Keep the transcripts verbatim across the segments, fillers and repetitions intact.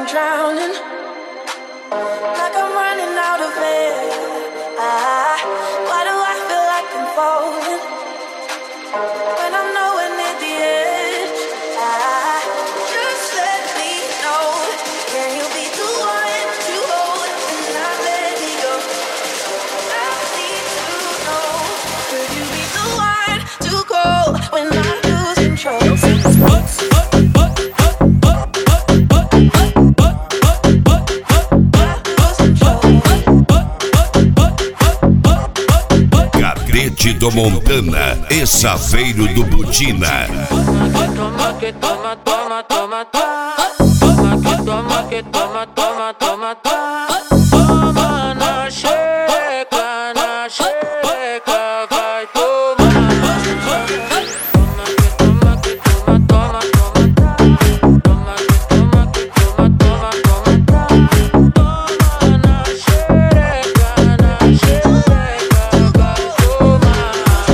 drowning, like I'm running out of air. Ah, why do I feel like I'm falling when I'm nowhere near the edge? Ah, just let me know, can you be the one to hold and not let me go? I need to know, could you be the one to go when I lose control? Cadete do Montana e Saveiro do Butina. Toma que toma, toma, toma, toma. Toma que toma, que toma, toma, toma, toma. Toma na xereca, na xereca, vai tomar. Toma que toma, que toma, toma, toma. Toma que toma, que toma, toma, toma. Toma na xereca, na xereca, vai tomar.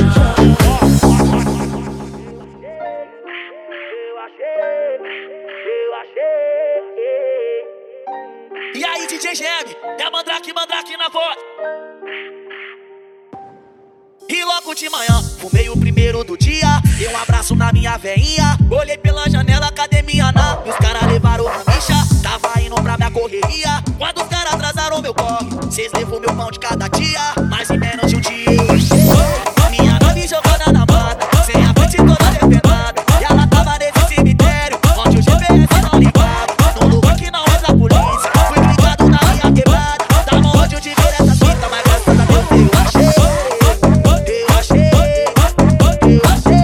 E aí, D J Geme, é Mandrake, Mandrake na voz. E logo de manhã, fumei o primeiro do dia. Dei um abraço na minha veinha. Olhei pela janela, academia na. E os caras levaram a micha. Tava indo pra minha correria. Quando os caras atrasaram meu corre, cês levou meu pão de cada dia. Mas em menos de um dia eu achei minha nave jogada na mata, sem a frente toda depenada. E ela tava nesse cemitério, onde o G P S não ligava. Num lugar que não entra a polícia. Fui ligado na linha quebrada. Tava onde eu tive essa fita, mas graças a Deus eu achei. Eu achei, eu achei.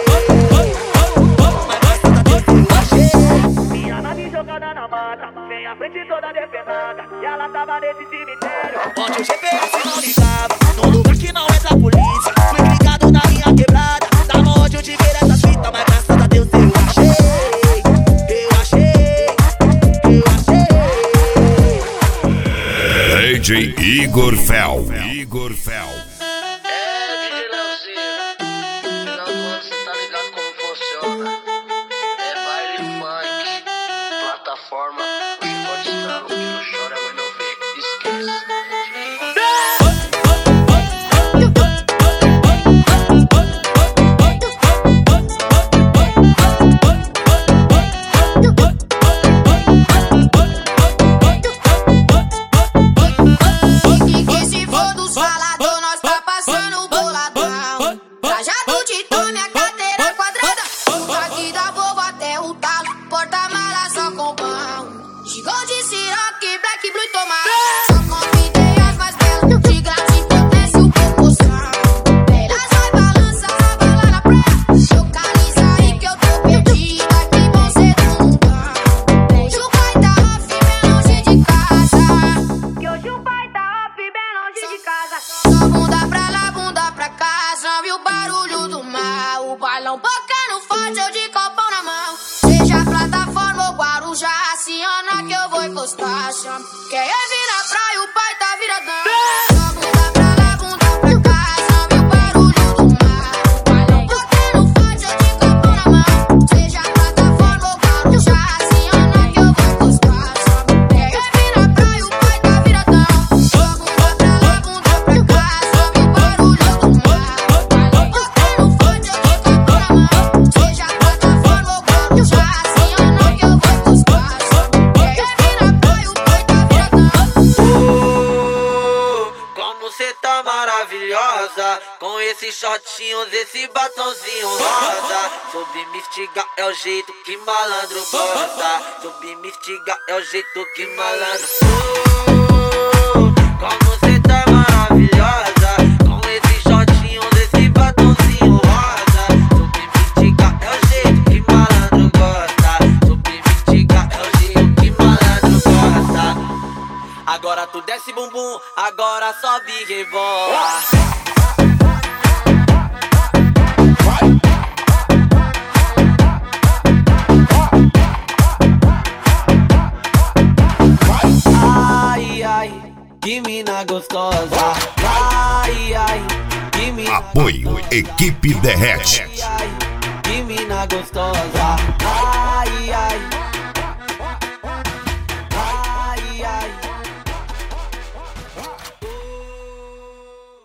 Mas graças a Deus eu achei. Minha nave jogada na mata, sem a frente toda depenada. E ela tava nesse cemitério, onde o G P S não ligava. Num lugar que não entra a polícia. Fui ligado na linha quebrada. Tava onde eu tive essa fita, mas graças a Deus eu achei. Eu achei, eu achei. D J Igor Fel. Igor Fel. É, D J Leozinho, final do ano cê tá ligado como funciona. É baile funk, plataforma, o chicote estrala, o filho chora, mas não vê, esquece. E se for dos falador, nós tá passando boladão. Trajado de tome, a cadeira quadrada. Aqui da Volvo até o talo, porta-mala só com pão. Chegou de Ciroc, Black Blue e tomate. Só convidei as mais belas, de grátis potência o promoção. Elas vai balança, bala na praia. Localiza aí que eu tô perdida, que bom ser do mundão. Hoje o pai tá off, bem longe de casa. Que hoje o pai tá off, bem longe de casa. Só bunda pra lá, bunda pra cá. Já viu o barulho do mar. O balão bocando forte, eu de copão na mão. Seja plataforma ou Guarujá, aciona que eu vou encostar. Chama. Quem é vir na praia, o pai tá viradão. Só bunda pra lá, bunda pra cá. Já viu o barulho do mar. O balão bocando forte, eu de copão na mão. Seja plataforma ou Guarujá, aciona que eu vou encostar. Chama. Quem é vir na praia, o pai tá viradão. Só bunda pra lá, bunda pra cá. Já viu o barulho do mar. O balão bocando forte, eu de copão na mão. Seja plataforma ou Guarujá, aciona que eu vou encostar. Chama. Quem é vir na praia, o pai tá viradão. Como cê tá maravilhosa, com esses shortinhos, esse batonzinho rosa. Soube me estigar, é o jeito que malandro gosta. Soube me estigar, é o jeito que malandro. Oh, como cê tá maravilhosa, com esses shortinhos, esse batonzinho rosa. Soube me estigar, é o jeito que malandro gosta. Soube me estigar, é o jeito que malandro gosta. Agora tu desce bumbum, agora sobe e rebola. Ai, ai, que mina gostosa. Ai, ai, que mina Apoio Equipe Derrete. Ai, ai, que mina gostosa. Ai, ai.